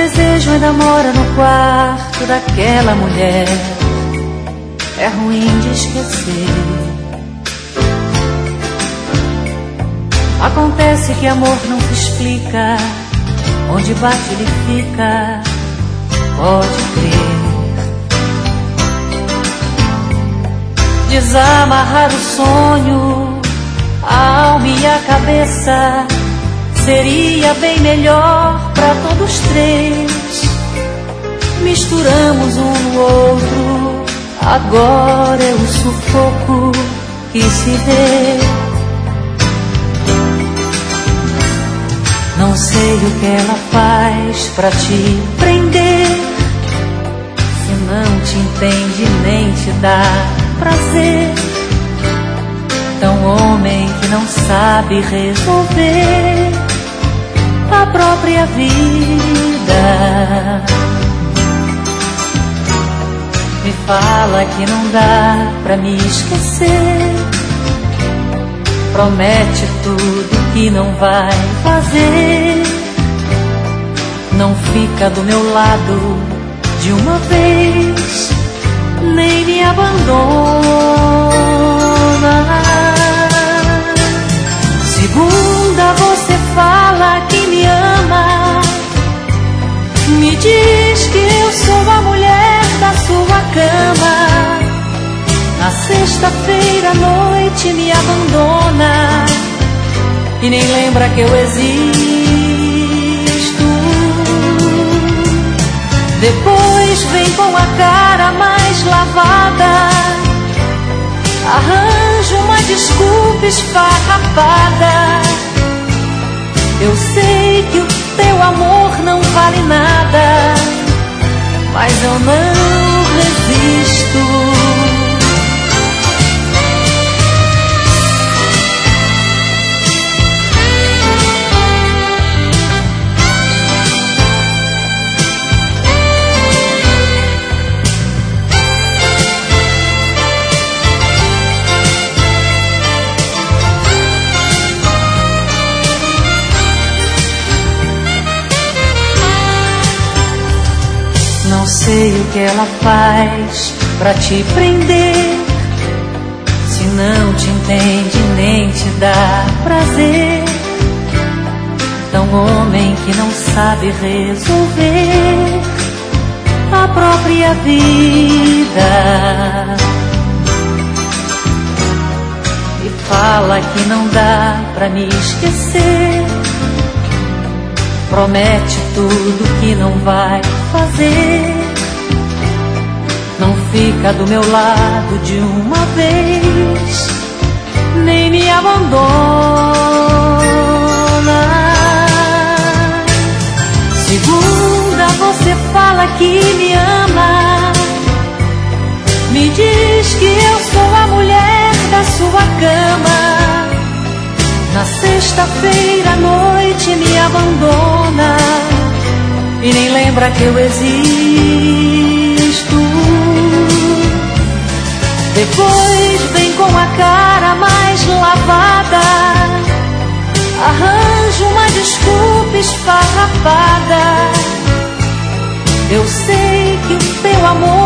desejo ainda mora no quarto daquela mulher. É ruim de esquecer. Acontece que amor não se explica, onde bate ele fica, pode crer. Desamarrar o sonho, a alma e a cabeça, seria bem melhor pra todos três. Misturamos um no outro, agora é o sufoco que se vê. Não sei o que ela faz pra te prender, se não te entende nem te dá prazer. Tão homem que não sabe resolver a própria vida. Me fala que não dá pra me esquecer, promete tudo que não vai fazer. Não fica do meu lado de uma vez, nem me abandona. Segunda, você fala que me ama, me diz que eu sou a mulher da sua cama. Na sexta-feira à noite me abandona e nem lembra que eu existo. Depois vem com a cara mais lavada, arranja uma desculpa esfarrapada. Eu sei que o teu amor não vale nada, mas eu não resisto. Não sei o que ela faz pra te prender, se não te entende nem te dá prazer. Tão homem que não sabe resolver a própria vida. E fala que não dá pra me esquecer, promete tudo que não vai fazer. Não fica do meu lado de uma vez, nem me abandona. Segunda, você fala que me ama, me diz que eu sou a mulher da sua cama. Na sexta-feira à noite me abandona e nem lembra que eu existo. Depois vem com a cara mais lavada, arranja uma desculpa esfarrapada. Eu sei que o teu amor